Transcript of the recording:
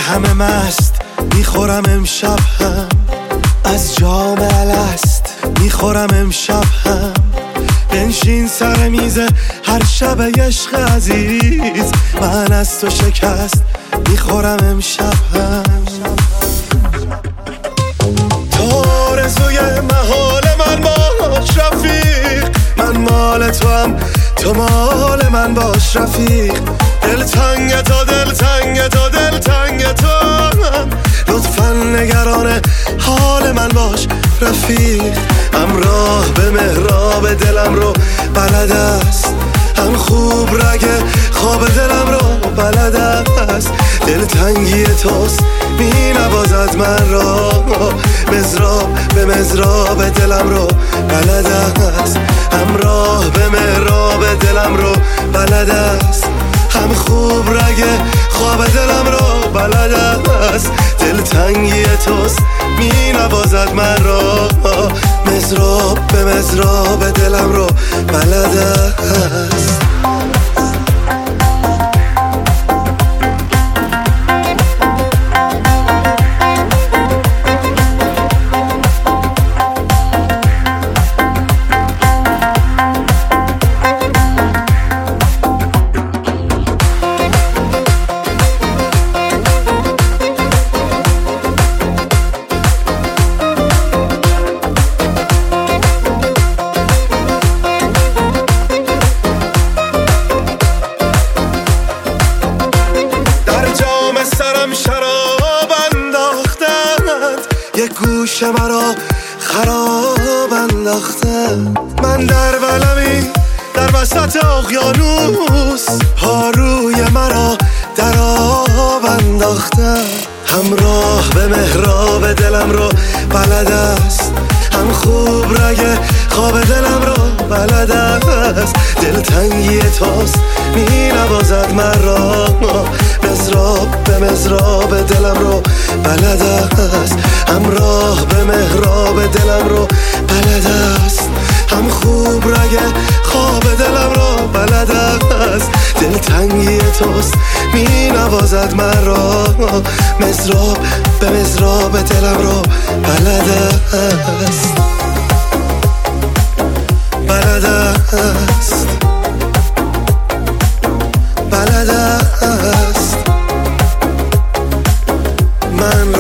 همه مست میخورم امشب هم، از جام الست میخورم امشب هم. بنشین سر میز هر شب عشق عزیز، من از تو شکست میخورم امشب هم. تو آرزوی محال من باش رفیق، من مال تو هم تو مال من باش رفیق. دلتنگ تو دلتنگ تو دلتنگ تو هم، لطفا نگران حال من باش رفیق. همراه به محراب دلم رو بلد است، هم خوب رگ خواب دلم رو بلد است. دلتنگی توست می نوازد من را، مزراب به مزراب دلم رو بلد است. همراه به محراب دلم رو بلد است، هم خوب رگ خواب دلم رو بلد است. دلتنگی توست می نوازد من را، مزراب به مزراب دلم رو بلد است. یک گوش مرا خراب انداختند، من در ولمی در وسط اقیانوس، پاروی مرا در آب انداختند. همراه به محراب دلم رو بلد است، هم خوب رگ خواب دلم رو بلد است. دلتنگی توست می نوازد من را، مزراب به مزراب دلم رو بلد است. همراه به محراب دلم رو بلد است، هم خوب رگ خواب دلم رو بلد است. دلتنگی توست می نوازد من را، مزراب به مزراب دلم رو بلد است. بلد است بلد است، من